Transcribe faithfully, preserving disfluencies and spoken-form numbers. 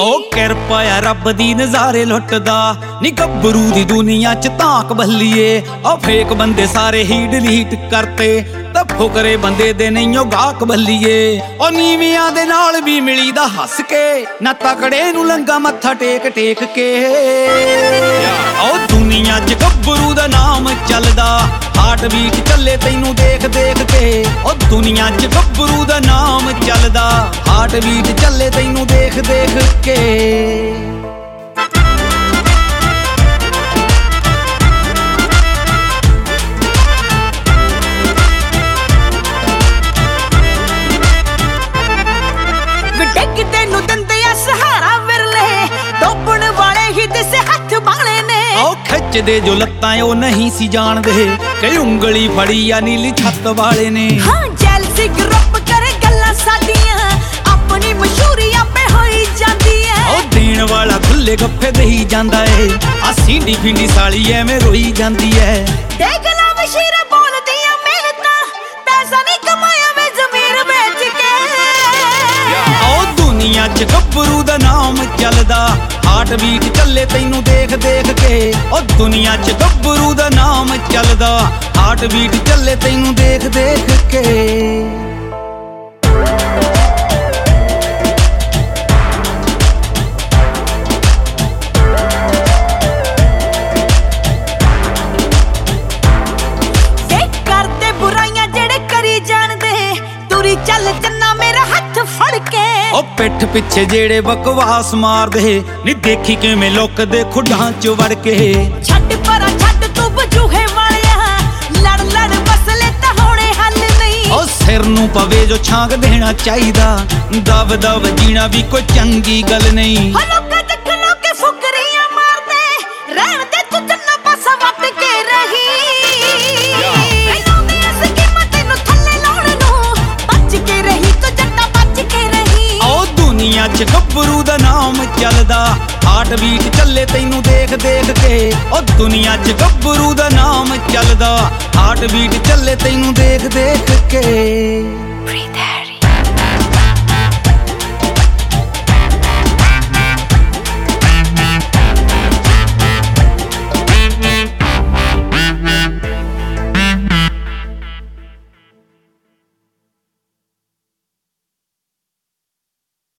ओ किरपा आ रब दी नज़ारे लुटदा नी गब्बरू दी दुनिया च ताक बल्लीए। ओ फेक बंदे सारे ही डिलीट करते ते फुकरे बंदे दे नहीं ओ गाहक बल्लीए। ओ नीवियां दे नाल भी मिली दा हस के ना तकड़े नू लंगा मत्था टेक टेक के। ओ दुनिया च गब्बरू दा नाम चलदा हार्ट बीट चले तैनू देख देख के। ओ दुनिया च गब्बरू दा नाम चलदा हार्ट बीट चले तैनू देख देख के। दे जो लत्तां ओ नहीं सी जानदे कई उंगली फड़ी या नीली छत वाले ने। हाँ जेलसी ग्रुप करे गल्लां साडियां अपनी मशहूरी आपे होई जांदी है। ओ देण वाला खुले गप्फे देई जांदा है आ सींडी फिंडी साली एवें रोई जांदी है। देख ला बशीर बोलदियां मेहनतां पैसा नहीं कमाया वे ज़मीर बेच के। ओ दुनिया च गब्बरू दा नाम चलदा हार्ट बीट चले तैनू देख देख के। ओ दुनिया च गब्बरू दा नाम चलदा हार्ट बीट चले तैनू देख देख के। करते बुराइयां जेड़े करी जाणदे तुरी चल चन्ना मेरा हथ फड़ के। ओ पिठ पिछे जेड़े बकवास मार दे नी देखी किवें लोक दे खुडां च वड़ के। छड्ड परा छड्ड तू बजूहे वालिया लड़ लड़ मसले तां होणे हल नहीं। ओ सिर नू पवे जो छांग देना चाहिदा दब दब जीना भी कोई चंगी गल नहीं। हो लोकां च खलो के फुकरियां मारदे रहण दे तू जन्ना पासा वट के रही। दुनिया च गब्बरू दा नाम चलदा हार्ट बीट चले तैनू देख देख के। ओ दुनिया च गब्बरू दा नाम चलदा हार्ट बीट चले तैनू देख देख के।